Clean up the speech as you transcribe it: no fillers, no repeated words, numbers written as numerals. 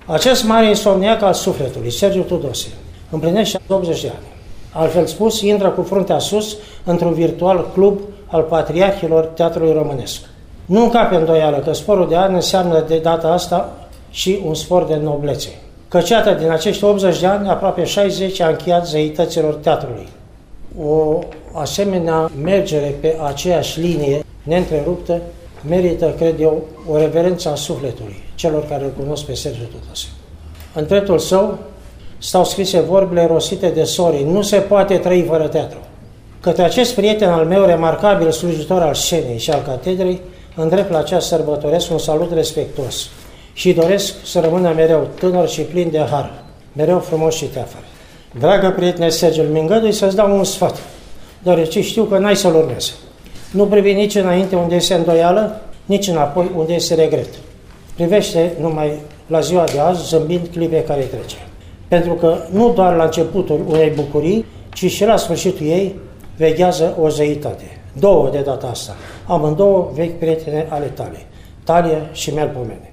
Acest mare insomniac al sufletului, Sergiu Tudose, împlinește 80 de ani. Altfel spus, intră cu fruntea sus într-un virtual club al patriarhilor teatrului românesc. Nu încape îndoială că sporul de ani înseamnă de data asta și un spor de noblețe. Căci iată, din acești 80 de ani, aproape 60 a încheiat zeităților teatrului. O asemenea mergere pe aceeași linie neîntreruptă merită, cred eu, o reverență a sufletului celor care îl cunosc pe Sergiu Tudose. În dreptul său stau scrise vorbile rostite de Sorin: nu se poate trăi fără teatru. Către acest prieten al meu, remarcabil slujitor al scenei și al catedrei, îndrept la această sărbătoresc un salut respectuos și doresc să rămână mereu tânăr și plin de har, mereu frumos și teafăr. Dragă prietene Sergiu, îmi îngădui să-ți dau un sfat, deoarece știu că n-ai să-l urmezi. Nu privi nici înainte unde este îndoială, nici înapoi unde este regret. Privește numai la ziua de azi, zâmbind clipe care trece. Pentru că nu doar la începutul unei bucurii, ci și la sfârșitul ei veghează o zeitate. Două de data asta, amândouă vechi prietene ale tale, Talia și Melpomene.